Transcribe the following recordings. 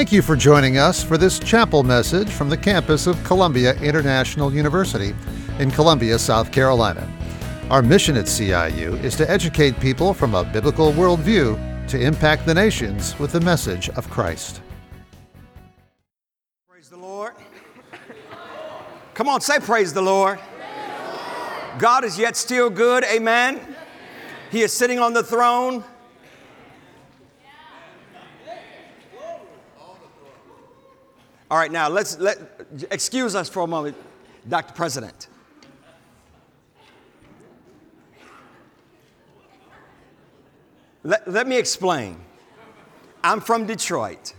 Thank you for joining us for this chapel message from the campus of Columbia International University in Columbia, South Carolina. Our mission at CIU is to educate people from a biblical worldview to impact the nations with the message of Christ. Praise the Lord. Come on, say praise the Lord. God is yet still good, amen. He is sitting on the throne. All right, now excuse us for a moment, Dr. President. Let me explain. I'm from Detroit.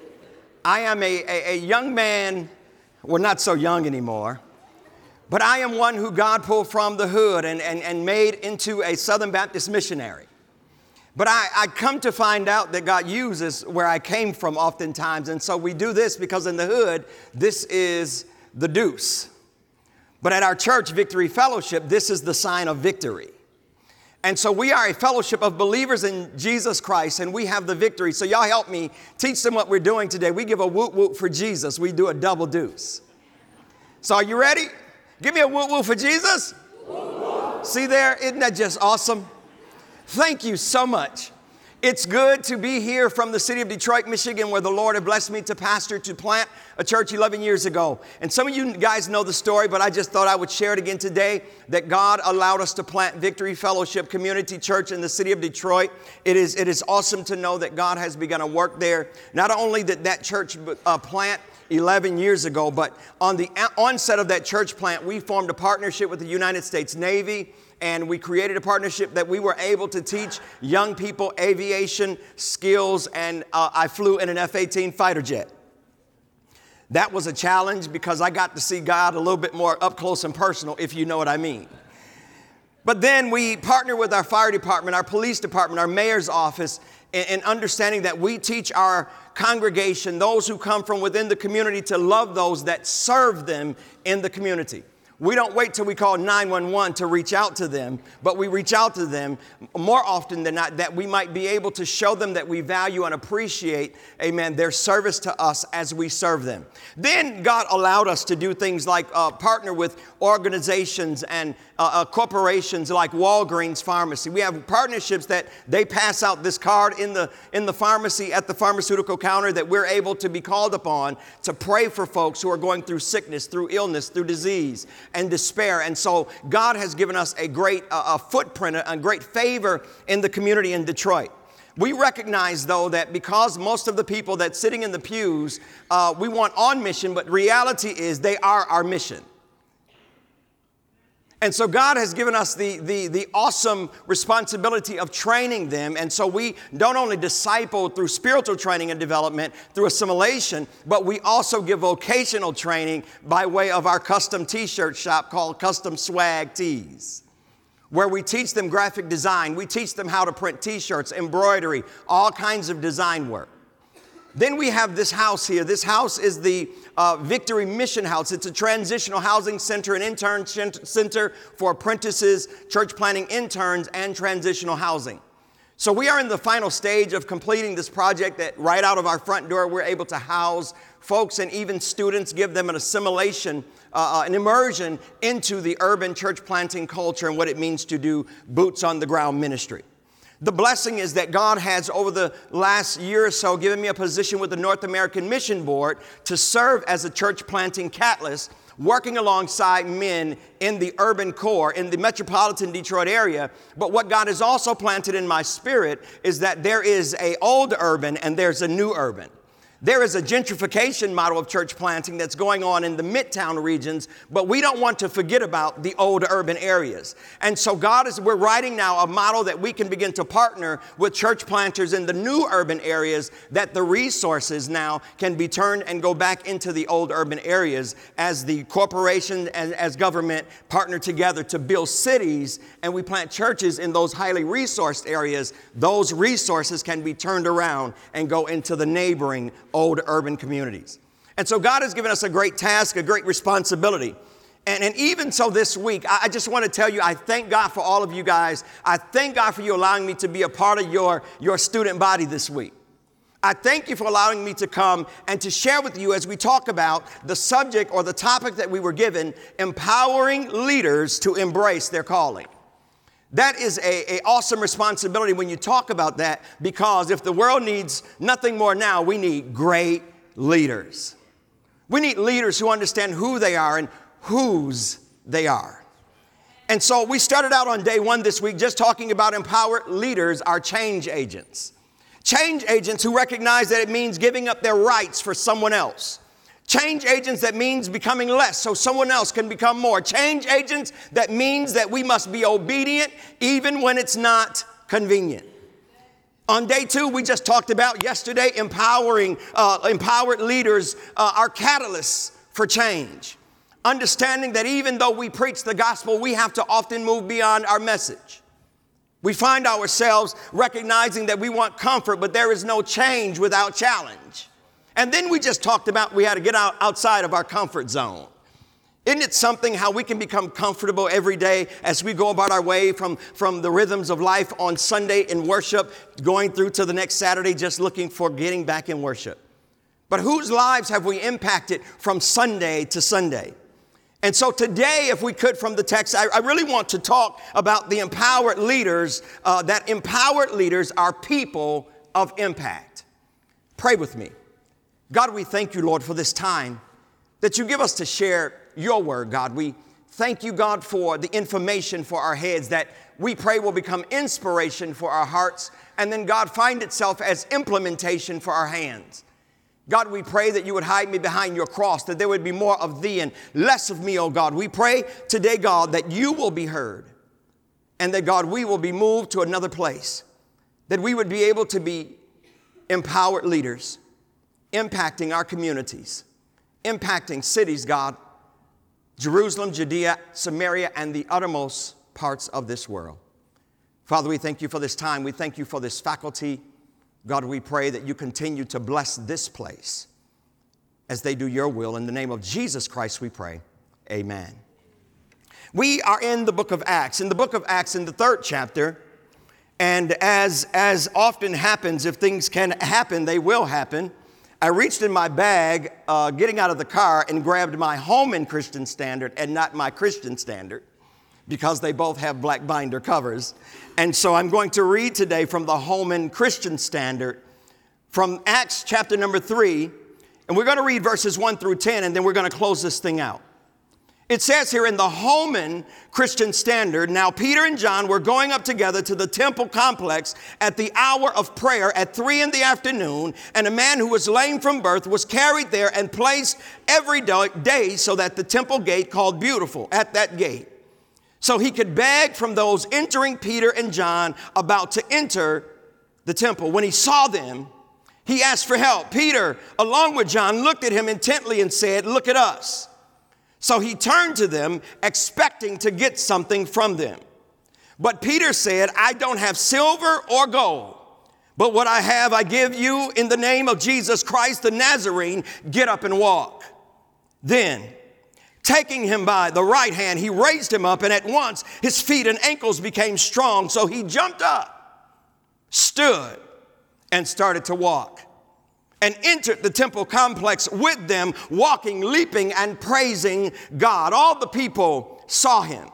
I am a young man, well, not so young anymore, but I am one who God pulled from the hood and made into a Southern Baptist missionary. But I come to find out that God uses where I came from oftentimes. And so we do this because in the hood, this is the deuce. But at our church, Victory Fellowship, this is the sign of victory. And so we are a fellowship of believers in Jesus Christ, and we have the victory. So y'all help me teach them what we're doing today. We give a whoop whoop for Jesus. We do a double deuce. So are you ready? Give me a whoop whoop for Jesus. Whoop whoop. See there? Isn't that just awesome? Thank you so much. It's good to be here from the city of Detroit, Michigan, where the Lord had blessed me to pastor, to plant a church 11 years ago. And some of you guys know the story, but I just thought I would share it again today, that God allowed us to plant Victory Fellowship Community Church in the city of Detroit. It is awesome to know that God has begun to work there. Not only did that church plant 11 years ago, but on the onset of that church plant, we formed a partnership with the United States Navy. And we created a partnership that we were able to teach young people aviation skills, and I flew in an F-18 fighter jet. That was a challenge because I got to see God a little bit more up close and personal, if you know what I mean. But then we partnered with our fire department, our police department, our mayor's office, in understanding that we teach our congregation, those who come from within the community, to love those that serve them in the community. We don't wait till we call 911 to reach out to them, but we reach out to them more often than not, that we might be able to show them that we value and appreciate, amen, their service to us as we serve them. Then God allowed us to do things like partner with organizations and corporations like Walgreens Pharmacy. We have partnerships that they pass out this card in the pharmacy at the pharmaceutical counter, that we're able to be called upon to pray for folks who are going through sickness, through illness, through disease and despair. And so God has given us a great footprint, a great favor in the community in Detroit. We recognize, though, that because most of the people that's sitting in the pews, we want on mission, but reality is they are our mission. And so God has given us the awesome responsibility of training them. And so we don't only disciple through spiritual training and development, through assimilation, but we also give vocational training by way of our custom t-shirt shop called Custom Swag Tees, where we teach them graphic design. We teach them how to print t-shirts, embroidery, all kinds of design work. Then we have this house here. This house is the Victory Mission House. It's a transitional housing center, an intern center for apprentices, church planting interns, and transitional housing. So we are in the final stage of completing this project, that right out of our front door, we're able to house folks and even students, give them an assimilation, an immersion into the urban church planting culture and what it means to do boots on the ground ministry. The blessing is that God has, over the last year or so, given me a position with the North American Mission Board to serve as a church planting catalyst, working alongside men in the urban core, in the metropolitan Detroit area. But what God has also planted in my spirit is that there is an old urban and there's a new urban. There is a gentrification model of church planting that's going on in the midtown regions, but we don't want to forget about the old urban areas. And so we're writing now a model that we can begin to partner with church planters in the new urban areas, that the resources now can be turned and go back into the old urban areas as the corporation and as government partner together to build cities, and we plant churches in those highly resourced areas. Those resources can be turned around and go into the neighboring old urban communities. And so God has given us a great task, a great responsibility. And even so this week, I just want to tell you, I thank God for all of you guys. I thank God for you allowing me to be a part of your student body this week. I thank you for allowing me to come and to share with you as we talk about the subject or the topic that we were given, empowering leaders to embrace their calling. That is an awesome responsibility when you talk about that, because if the world needs nothing more now, we need great leaders. We need leaders who understand who they are and whose they are. And so we started out on day one this week just talking about empowered leaders are change agents. Change agents who recognize that it means giving up their rights for someone else. Change agents that means becoming less so someone else can become more. Change agents that means that we must be obedient even when it's not convenient. On day two, we just talked about yesterday empowered leaders are catalysts for change. Understanding that even though we preach the gospel, we have to often move beyond our message. We find ourselves recognizing that we want comfort, but there is no change without challenge. And then we just talked about we had to get outside of our comfort zone. Isn't it something how we can become comfortable every day as we go about our way from the rhythms of life on Sunday in worship, going through to the next Saturday, just looking for getting back in worship? But whose lives have we impacted from Sunday to Sunday? And so today, if we could, from the text, I really want to talk about the empowered leaders, that empowered leaders are people of impact. Pray with me. God, we thank you, Lord, for this time that you give us to share your word, God. We thank you, God, for the information for our heads that we pray will become inspiration for our hearts, and then, God, find itself as implementation for our hands. God, we pray that you would hide me behind your cross, that there would be more of thee and less of me, oh God. We pray today, God, that you will be heard and that, God, we will be moved to another place, that we would be able to be empowered leaders, impacting our communities, impacting cities, God, Jerusalem, Judea, Samaria, and the uttermost parts of this world. Father, we thank you for this time. We thank you for this faculty. God, we pray that you continue to bless this place as they do your will. In the name of Jesus Christ, we pray. Amen. We are in the book of Acts. In the book of Acts, in the 3rd chapter, and as often happens, if things can happen, they will happen. I reached in my bag, getting out of the car, and grabbed my Holman Christian Standard and not my Christian Standard, because they both have black binder covers. And so I'm going to read today from the Holman Christian Standard from Acts chapter number 3. And we're going to read verses 1 through 10, and then we're going to close this thing out. It says here in the Holman Christian Standard, now Peter and John were going up together to the temple complex at the hour of prayer at 3 p.m, and a man who was lame from birth was carried there and placed every day so that the temple gate called Beautiful at that gate, so he could beg from those entering Peter and John about to enter the temple. When he saw them, he asked for help. Peter, along with John, looked at him intently and said, "Look at us." So he turned to them, expecting to get something from them. But Peter said, "I don't have silver or gold, but what I have I give you. In the name of Jesus Christ the Nazarene, get up and walk." Then, taking him by the right hand, he raised him up, and at once his feet and ankles became strong. So he jumped up, stood, and started to walk, and entered the temple complex with them, walking, leaping, and praising God. All the people saw him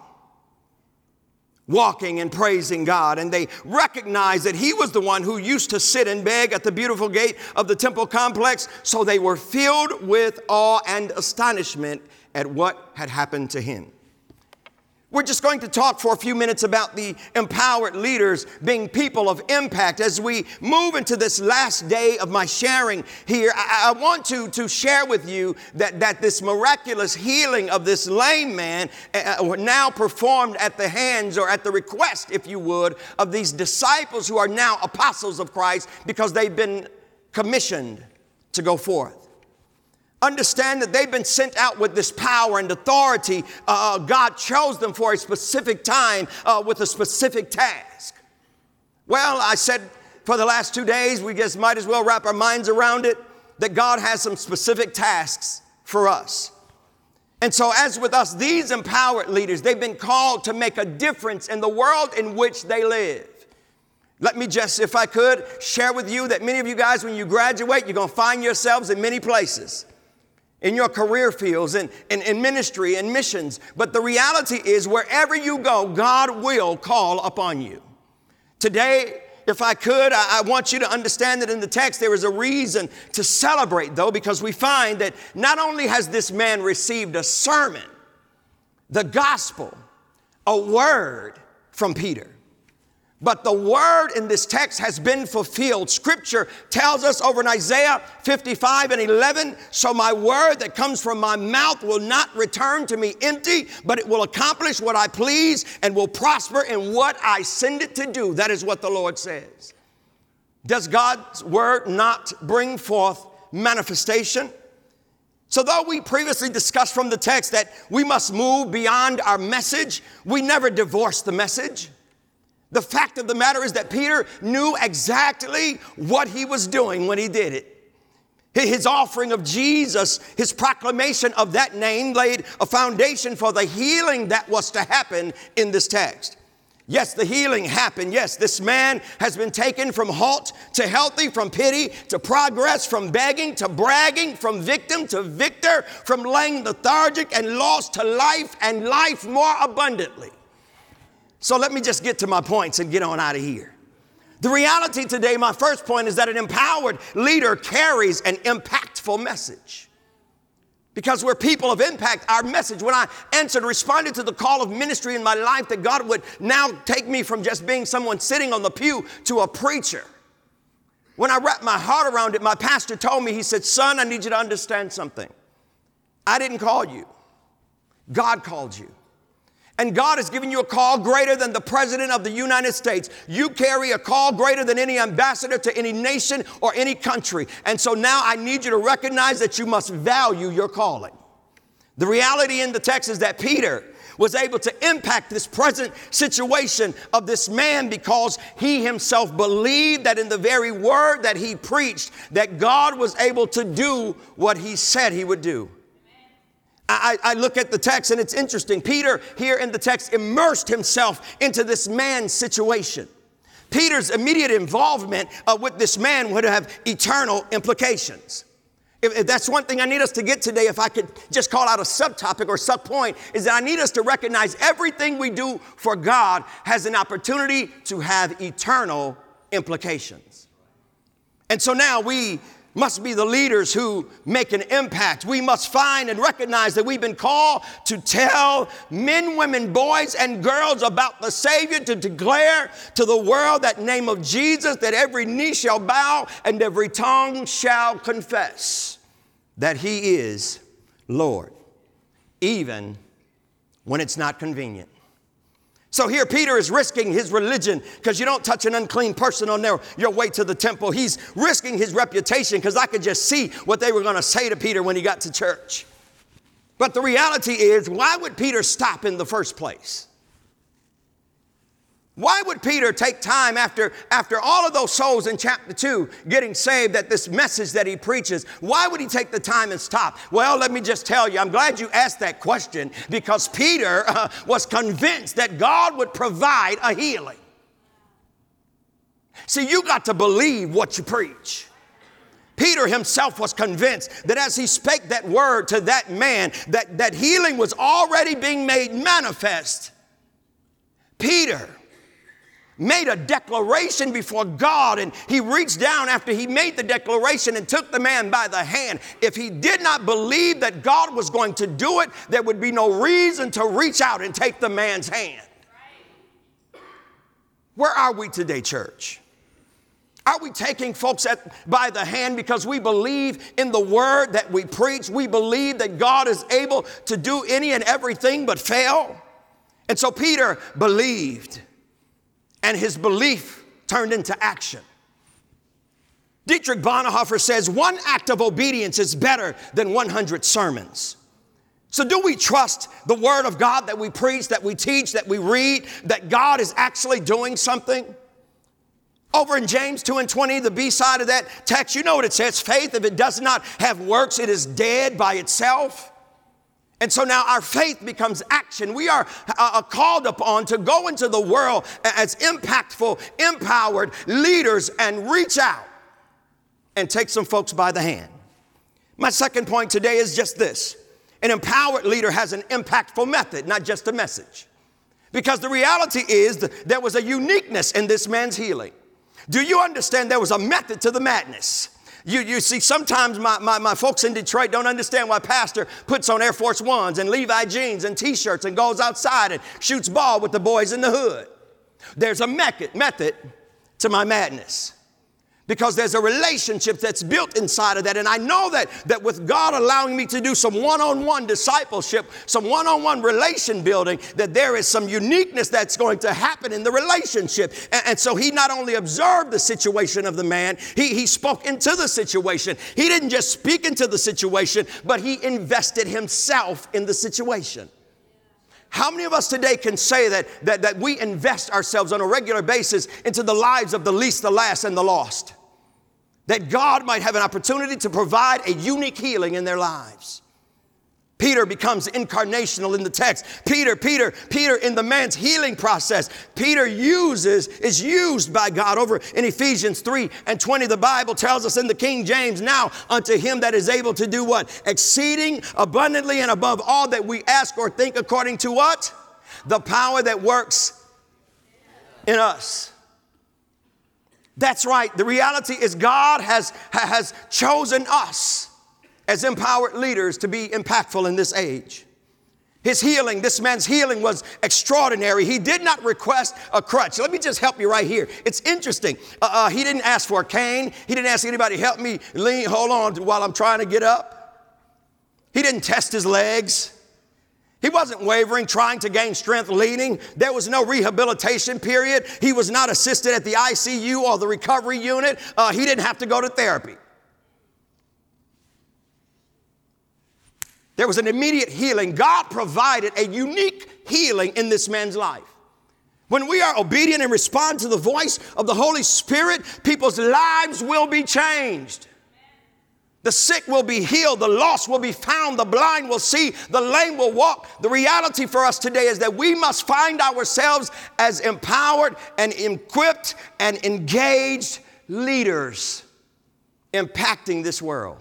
walking and praising God, and they recognized that he was the one who used to sit and beg at the beautiful gate of the temple complex. So they were filled with awe and astonishment at what had happened to him. We're just going to talk for a few minutes about the empowered leaders being people of impact. As we move into this last day of my sharing here, I want to share with you that this miraculous healing of this lame man now performed at the hands, or at the request, if you would, of these disciples who are now apostles of Christ, because they've been commissioned to go forth. Understand that they've been sent out with this power and authority. God chose them for a specific time with a specific task. Well, I said for the last 2 days, we just might as well wrap our minds around it, that God has some specific tasks for us. And so as with us, these empowered leaders, they've been called to make a difference in the world in which they live. Let me just, if I could, share with you that many of you guys, when you graduate, you're going to find yourselves in many places, in your career fields, in ministry and missions. But the reality is, wherever you go, God will call upon you. Today, if I could, I want you to understand that in the text there is a reason to celebrate, though, because we find that not only has this man received a sermon, the gospel, a word from Peter, but the word in this text has been fulfilled. Scripture tells us over in Isaiah 55:11, so my word that comes from my mouth will not return to me empty, but it will accomplish what I please and will prosper in what I send it to do. That is what the Lord says. Does God's word not bring forth manifestation? So though we previously discussed from the text that we must move beyond our message, we never divorce the message. The fact of the matter is that Peter knew exactly what he was doing when he did it. His offering of Jesus, his proclamation of that name laid a foundation for the healing that was to happen in this text. Yes, the healing happened. Yes, this man has been taken from halt to healthy, from pity to progress, from begging to bragging, from victim to victor, from laying lethargic and lost to life and life more abundantly. So let me just get to my points and get on out of here. The reality today, my first point, is that an empowered leader carries an impactful message. Because we're people of impact, our message, when I responded to the call of ministry in my life, that God would now take me from just being someone sitting on the pew to a preacher. When I wrapped my heart around it, my pastor told me, he said, son, I need you to understand something. I didn't call you. God called you. And God has given you a call greater than the President of the United States. You carry a call greater than any ambassador to any nation or any country. And so now I need you to recognize that you must value your calling. The reality in the text is that Peter was able to impact this present situation of this man because he himself believed that in the very word that he preached, that God was able to do what he said he would do. I look at the text and it's interesting. Peter here in the text immersed himself into this man's situation. Peter's immediate involvement with this man would have eternal implications. If that's one thing I need us to get today, if I could just call out a subtopic or subpoint, is that I need us to recognize everything we do for God has an opportunity to have eternal implications. And so now we must be the leaders who make an impact. We must find and recognize that we've been called to tell men, women, boys, and girls about the Savior, to declare to the world that name of Jesus, that every knee shall bow and every tongue shall confess that he is Lord, even when it's not convenient. So here Peter is risking his religion, because you don't touch an unclean person on your way to the temple. He's risking his reputation, because I could just see what they were going to say to Peter when he got to church. But the reality is, why would Peter stop in the first place? Why would Peter take time after all of those souls in chapter 2 getting saved, that this message that he preaches, why would he take the time and stop? Well, let me just tell you, I'm glad you asked that question, because Peter was convinced that God would provide a healing. See, you got to believe what you preach. Peter himself was convinced that as he spake that word to that man, that healing was already being made manifest. Peter made a declaration before God, and he reached down after he made the declaration and took the man by the hand. If he did not believe that God was going to do it, there would be no reason to reach out and take the man's hand. Where are we today, church? Are we taking folks by the hand because we believe in the word that we preach? We believe that God is able to do any and everything but fail. And so Peter believed, and his belief turned into action. Dietrich Bonhoeffer says, one act of obedience is better than 100 sermons. So do we trust the word of God that we preach, that we teach, that we read, that God is actually doing something? Over in James 2:20, the B side of that text, you know what it says. Faith, if it does not have works, it is dead by itself. And so now our faith becomes action. We are called upon to go into the world as impactful, empowered leaders and reach out and take some folks by the hand. My second point today is just this. An empowered leader has an impactful method, not just a message. Because the reality is that there was a uniqueness in this man's healing. Do you understand there was a method to the madness? You see, sometimes my folks in Detroit don't understand why pastor puts on Air Force Ones and Levi jeans and T-shirts and goes outside and shoots ball with the boys in the hood. There's a method to my madness. Because there's a relationship that's built inside of that. And I know that with God allowing me to do some one-on-one discipleship, some one-on-one relation building, that there is some uniqueness that's going to happen in the relationship. And so he not only observed the situation of the man, he spoke into the situation. He didn't just speak into the situation, but he invested himself in the situation. How many of us today can say that we invest ourselves on a regular basis into the lives of the least, the last, and the lost? That God might have an opportunity to provide a unique healing in their lives. Peter becomes incarnational in the text. Peter in the man's healing process. Peter is used by God. Over in Ephesians 3:20, the Bible tells us in the King James, now unto him that is able to do what? Exceeding abundantly and above all that we ask or think, according to what? The power that works in us. That's right. The reality is God has chosen us as empowered leaders to be impactful in this age. His healing, this man's healing was extraordinary. He did not request a crutch. Let me just help you right here. It's interesting. He didn't ask for a cane. He didn't ask anybody to help me hold on while I'm trying to get up. He didn't test his legs. He wasn't wavering, trying to gain strength, leaning. There was no rehabilitation period. He was not assisted at the ICU or the recovery unit. He didn't have to go to therapy. There was an immediate healing. God provided a unique healing in this man's life. When we are obedient and respond to the voice of the Holy Spirit, people's lives will be changed. The sick will be healed. The lost will be found. The blind will see. The lame will walk. The reality for us today is that we must find ourselves as empowered and equipped and engaged leaders impacting this world.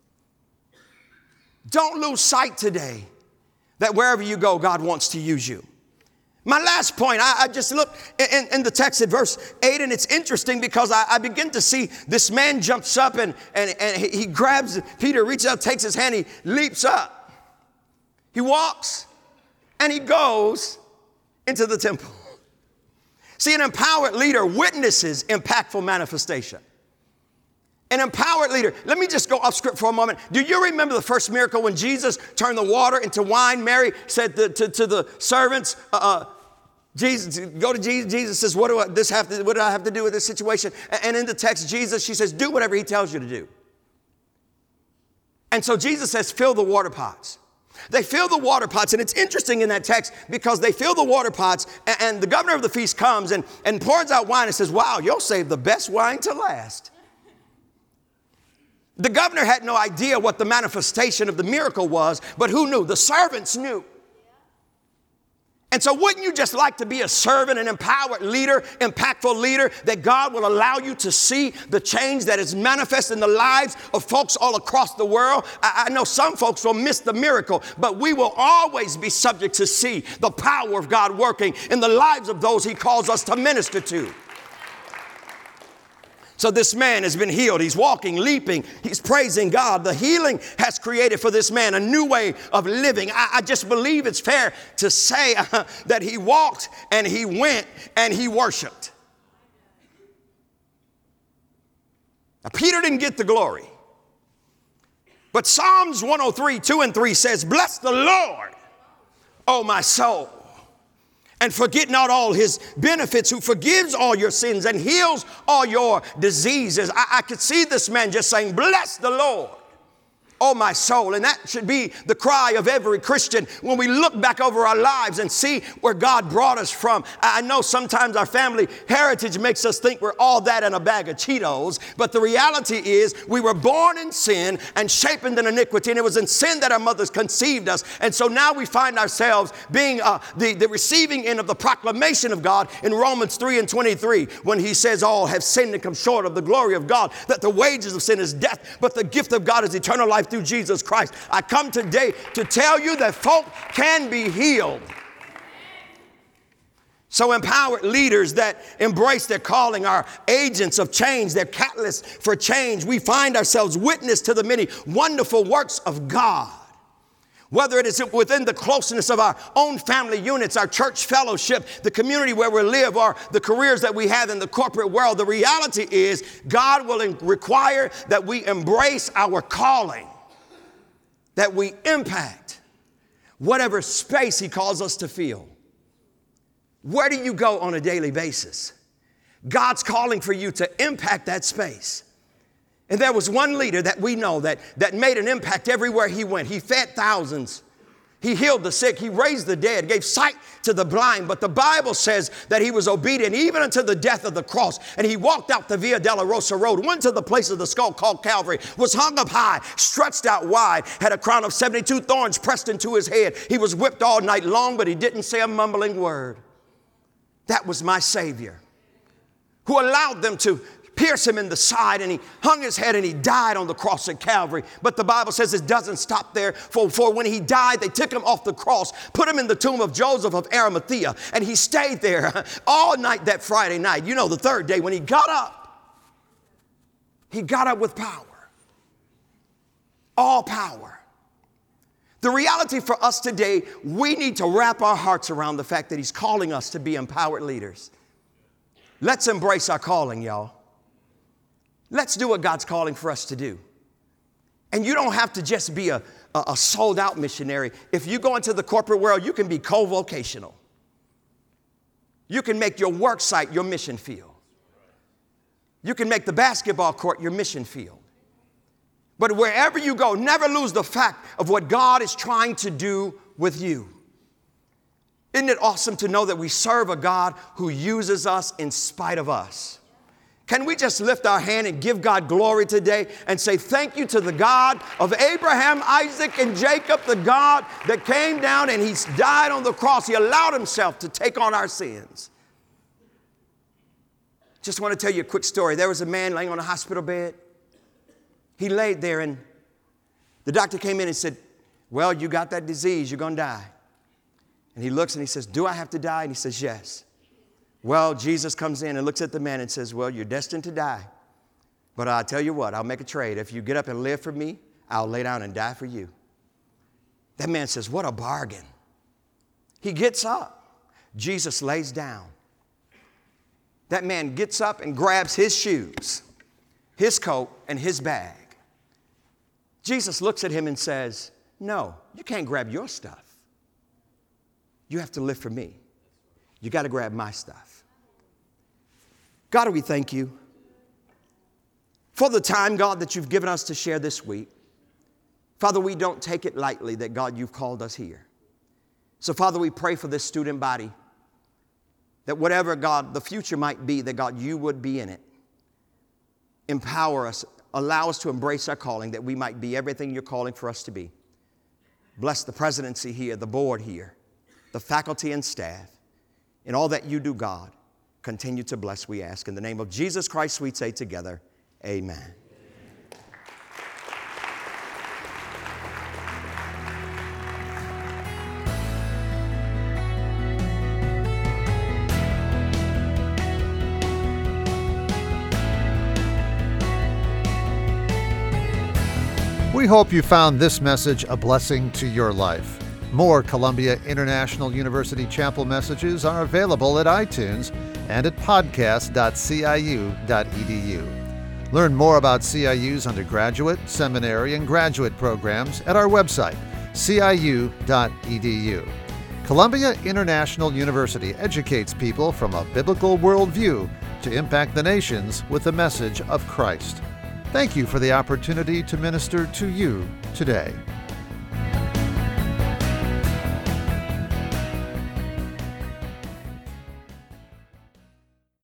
Don't lose sight today that wherever you go, God wants to use you. My last point, I just look in the text at verse 8, and it's interesting because I begin to see this man jumps up and he grabs Peter, reaches out, takes his hand, he leaps up. He walks and he goes into the temple. See, an empowered leader witnesses impactful manifestation. An empowered leader. Let me just go off script for a moment. Do you remember the first miracle when Jesus turned the water into wine? Mary said to the servants, Jesus, go to Jesus. Jesus says, what do I have to do with this situation? And in the text, she says, do whatever he tells you to do. And so Jesus says, fill the water pots. They fill the water pots, and it's interesting in that text because they fill the water pots, and the governor of the feast comes and pours out wine and says, wow, you'll save the best wine to last. The governor had no idea what the manifestation of the miracle was, but who knew? The servants knew. And so wouldn't you just like to be a servant, an empowered leader, impactful leader, that God will allow you to see the change that is manifest in the lives of folks all across the world? I know some folks will miss the miracle, but we will always be subject to see the power of God working in the lives of those he calls us to minister to. So this man has been healed. He's walking, leaping. He's praising God. The healing has created for this man a new way of living. I just believe it's fair to say that he walked and he went and he worshiped. Now, Peter didn't get the glory. But Psalms 103, 2 and 3 says, bless the Lord, O my soul. And forget not all his benefits, who forgives all your sins and heals all your diseases. I could see this man just saying, bless the Lord, oh my soul. And that should be the cry of every Christian when we look back over our lives and see where God brought us from. I know sometimes our family heritage makes us think we're all that in a bag of Cheetos, but the reality is we were born in sin and shaped in iniquity, and it was in sin that our mothers conceived us. And so now we find ourselves being the receiving end of the proclamation of God in Romans 3:23, when he says all have sinned and come short of the glory of God, that the wages of sin is death, but the gift of God is eternal life through Jesus Christ. I come today to tell you that folk can be healed. So empowered leaders that embrace their calling are agents of change. They're catalysts for change. We find ourselves witness to the many wonderful works of God. Whether it is within the closeness of our own family units, our church fellowship, the community where we live, or the careers that we have in the corporate world, the reality is God will require that we embrace our calling, that we impact whatever space he calls us to fill. Where do you go on a daily basis? God's calling for you to impact that space. And there was one leader that we know that made an impact everywhere he went. He fed thousands. He healed the sick. He raised the dead, gave sight to the blind. But the Bible says that he was obedient even unto the death of the cross. And he walked out the Via Dolorosa Road, went to the place of the skull called Calvary, was hung up high, stretched out wide, had a crown of 72 thorns pressed into his head. He was whipped all night long, but he didn't say a mumbling word. That was my Savior, who allowed them to pierce him in the side, and he hung his head and he died on the cross at Calvary. But the Bible says it doesn't stop there. For when he died, they took him off the cross, put him in the tomb of Joseph of Arimathea, and he stayed there all night that Friday night. You know, the third day when he got up with power. All power. The reality for us today, we need to wrap our hearts around the fact that he's calling us to be empowered leaders. Let's embrace our calling, y'all. Let's do what God's calling for us to do. And you don't have to just be a sold out missionary. If you go into the corporate world, you can be co-vocational. You can make your work site your mission field. You can make the basketball court your mission field. But wherever you go, never lose the fact of what God is trying to do with you. Isn't it awesome to know that we serve a God who uses us in spite of us? Can we just lift our hand and give God glory today and say thank you to the God of Abraham, Isaac, and Jacob, the God that came down and he died on the cross. He allowed himself to take on our sins. Just want to tell you a quick story. There was a man laying on a hospital bed. He laid there and the doctor came in and said, well, you got that disease, you're going to die. And he looks and he says, do I have to die? And he says, yes. Well, Jesus comes in and looks at the man and says, well, you're destined to die. But I'll tell you what, I'll make a trade. If you get up and live for me, I'll lay down and die for you. That man says, what a bargain. He gets up. Jesus lays down. That man gets up and grabs his shoes, his coat, and his bag. Jesus looks at him and says, no, you can't grab your stuff. You have to live for me. You got to grab my stuff. God, we thank you for the time, God, that you've given us to share this week. Father, we don't take it lightly that, God, you've called us here. So, Father, we pray for this student body, that whatever, God, the future might be, that, God, you would be in it. Empower us. Allow us to embrace our calling, that we might be everything you're calling for us to be. Bless the presidency here, the board here, the faculty and staff, and all that you do, God. Continue to bless, we ask. In the name of Jesus Christ, we say together, amen. We hope you found this message a blessing to your life. More Columbia International University Chapel messages are available at iTunes and at podcast.ciu.edu. Learn more about CIU's undergraduate, seminary, and graduate programs at our website, ciu.edu. Columbia International University educates people from a biblical worldview to impact the nations with the message of Christ. Thank you for the opportunity to minister to you today.